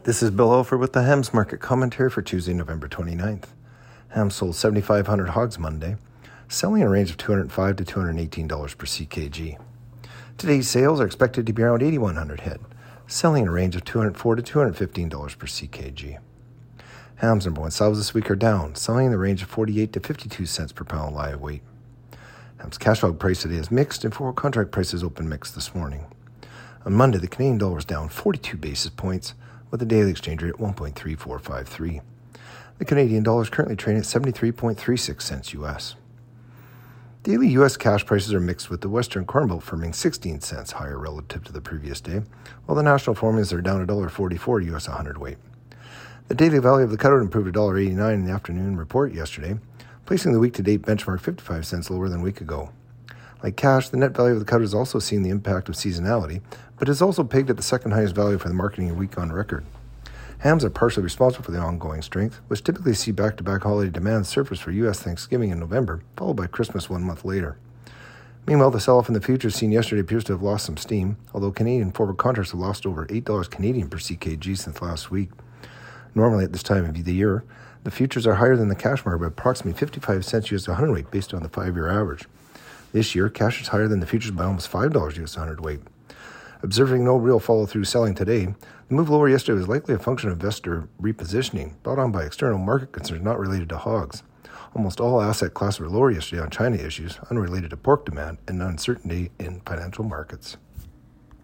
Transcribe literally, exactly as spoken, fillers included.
This is Bill Alford with the Hams Market Commentary for Tuesday, November twenty-ninth. Hams sold seventy-five hundred hogs Monday, selling in a range of two hundred five dollars to two hundred eighteen dollars per C K G. Today's sales are expected to be around eighty-one hundred head, selling in a range of two hundred four dollars to two hundred fifteen dollars per C K G. Hams number one sows this week are down, selling in the range of forty-eight to fifty-two cents per pound live weight. Hams cash hog price today is mixed, and forward contract prices open mixed this morning. On Monday, the Canadian dollar is down forty-two basis points, with the daily exchange rate at one point three four five three. The Canadian dollar is currently trading at seventy-three point three six cents U S. Daily U S cash prices are mixed, with the Western Corn Belt firming sixteen cents higher relative to the previous day, while the national formulas are down one dollar forty-four U S one hundred weight. The daily value of the cutout improved one dollar eighty-nine in the afternoon report yesterday, placing the week-to-date benchmark fifty-five cents lower than a week ago. Like cash, the net value of the cutout has also seen the impact of seasonality, but is also pegged at the second highest value for the marketing week on record. Hams are partially responsible for the ongoing strength, which typically see back-to-back holiday demand surface for U S Thanksgiving in November, followed by Christmas one month later. Meanwhile, the sell-off in the futures seen yesterday appears to have lost some steam, although Canadian forward contracts have lost over eight dollars Canadian per C K G since last week. Normally at this time of the year, the futures are higher than the cash market by approximately fifty-five cents U S one hundred weight based on the five-year average. This year, cash is higher than the futures by almost five dollars U S one hundred weight. Observing no real follow-through selling today, the move lower yesterday was likely a function of investor repositioning, brought on by external market concerns not related to hogs. Almost all asset classes were lower yesterday on China issues, unrelated to pork demand, and uncertainty in financial markets.